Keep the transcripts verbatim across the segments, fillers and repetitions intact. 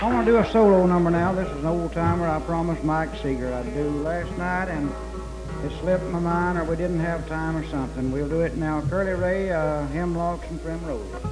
I want to do a solo number now. This is an old timer I promised Mike Seeger I'd do last night, and it slipped my mind, or we didn't have time or something. We'll do it now. Curly Ray, uh, Hemlocks and Primroses.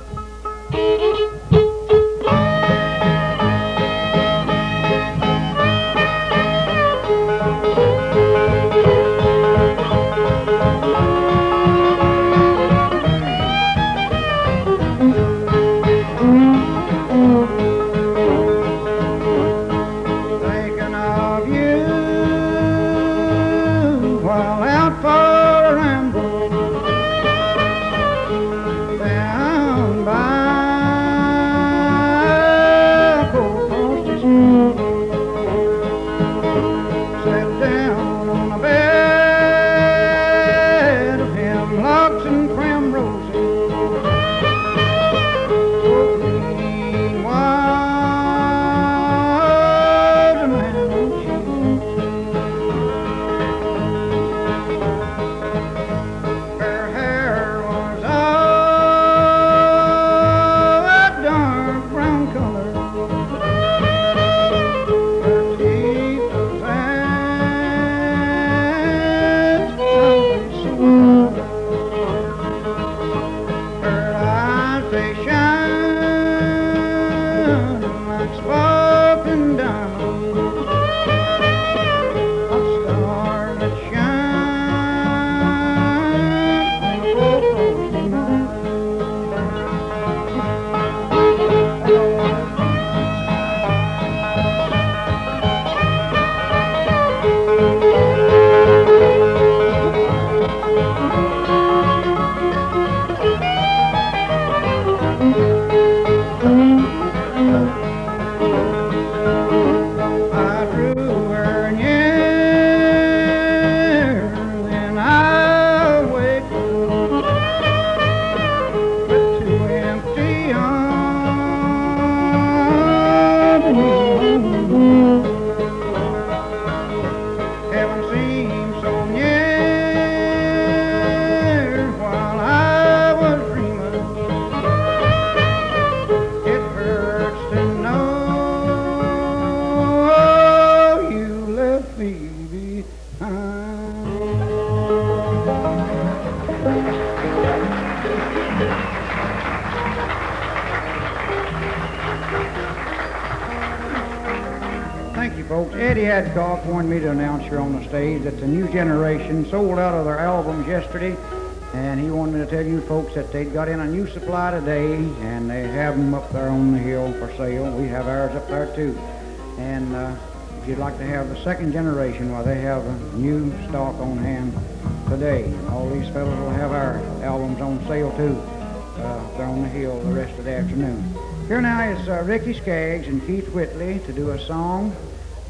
Thank you, folks. Eddie Adcock wanted me to announce here on the stage that the new generation sold out of their albums yesterday, and he wanted me to tell you folks that they'd got in a new supply today, and they have them up there on the hill for sale. We have ours up there too. And uh, if you'd like to have the second generation, well, they have a new stock on hand today. All these fellows will have our albums on sale too. Uh, they're on the hill the rest of the afternoon. Here now is uh, Ricky Skaggs and Keith Whitley to do a song